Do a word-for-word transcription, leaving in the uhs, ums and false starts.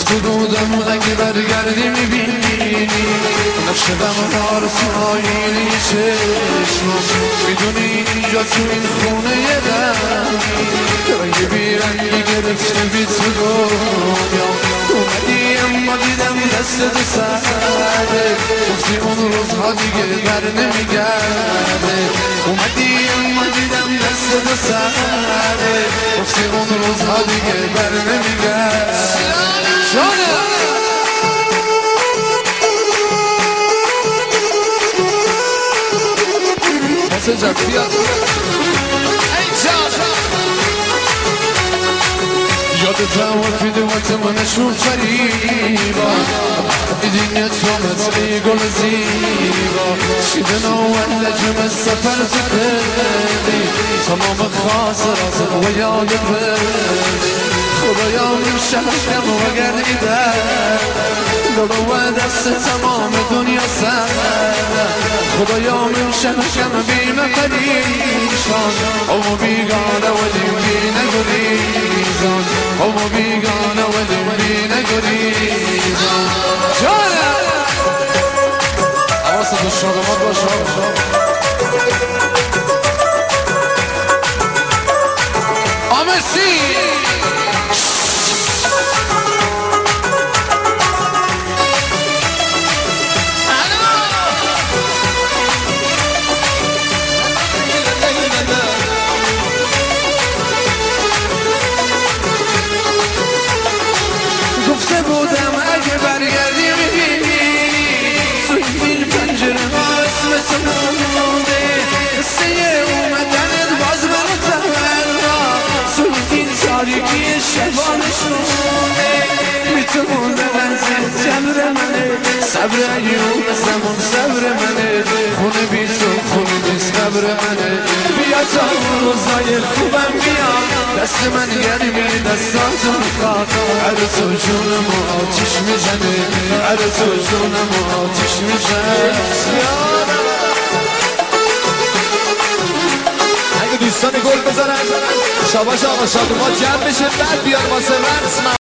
سرودم اگه برگردی میبینی نقشه غم‌ها رو سایلی چشمم میدونی اینجا تو این خونه یه رنگی رنگ بیرنگی گرفته بی تو دنیا اومدی اما دیدم دست دو سره گفتی اون روزها دیگه بر نمیگرده اومدی اما دیدم دست دو سره گفتی اون روزها دیگه بر نمیگرده جانم حسین جان بیاد ای جانم یادتم وقتی منشون فریبا ایدین تومت ای گل زیبا شیدنا ولجم السفر تقلي تمام خاصرات و یاد بردی خدایا من شمشم و گردیده دارو و دست تمام دنیا سر خدایا من شمشم بیم پریشان او بیگانه ولی بی نگریزان او بیگانه ولی بی نگریزان جانم حواست و شادمات باشه آمرسی گفته بودم اگه برگردی میبینی توی این پنجره ها اسم تو مونده قصه اومدنت باز منو تنها توی این تاریکی شبا نشونه میتونه منزل جبر منه صبر ایوم زمان صبر منه خونه بی تو خونه نیست قبر منه بیا تا روزای خوبم بیا دست من گرمی دستاتو میخواد عره تو جونم و آتیش میزنه عره تو جونم و آتیش میزنه اگه دوستان گل بزنن شاباش آقا شادومات جمع بشه بعد بیار واسه رقص